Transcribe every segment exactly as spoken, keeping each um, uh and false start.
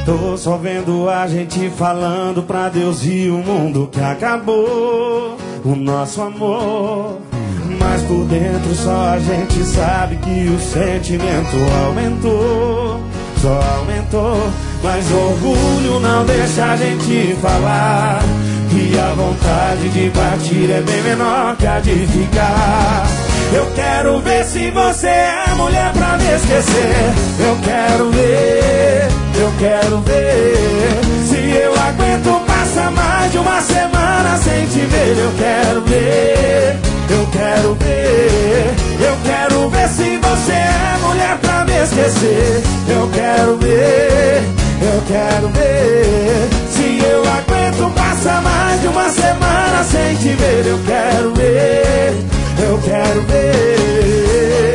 Tô só vendo a gente falando pra Deus e o mundo que acabou o nosso amor. Mas por dentro só a gente sabe que o sentimento aumentou, só aumentou. Mas orgulho não deixa a gente falar, e a vontade de partir é bem menor que a de ficar. Eu quero ver se você é mulher pra me esquecer. Eu quero ver, eu quero ver se eu aguento passar mais de uma semana sem te ver. Eu quero ver, eu quero ver, eu quero ver se você é mulher pra me esquecer. Eu quero ver, eu quero ver se eu aguento passar mais de uma semana sem te ver. Eu quero ver, eu quero ver.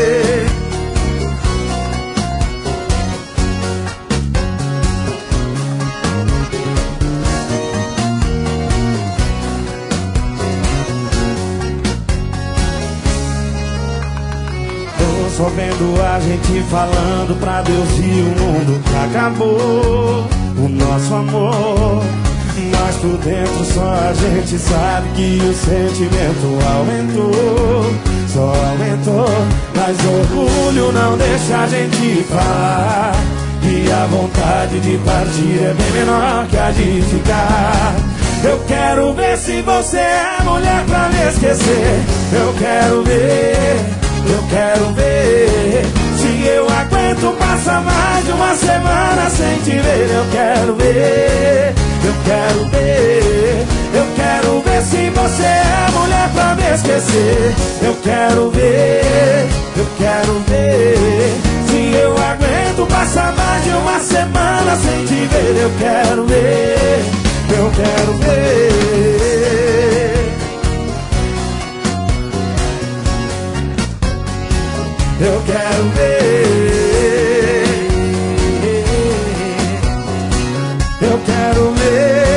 Tô só vendo a gente falando pra Deus e o mundo que acabou o nosso amor. Mas por dentro só a gente sabe que o sentimento aumentou, só aumentou. Mas orgulho não deixa a gente falar, e a vontade de partir é bem menor que a de ficar. Eu quero ver se você é mulher pra me esquecer. Eu quero ver, eu quero ver se eu aguento passar mais de uma semana sem te ver. Eu quero ver, eu quero ver, eu quero ver se você é mulher pra me esquecer. Eu quero ver, eu quero ver se eu aguento passar mais de uma semana sem te ver. Eu quero ver, eu quero ver. Eu quero ver, eu quero ver.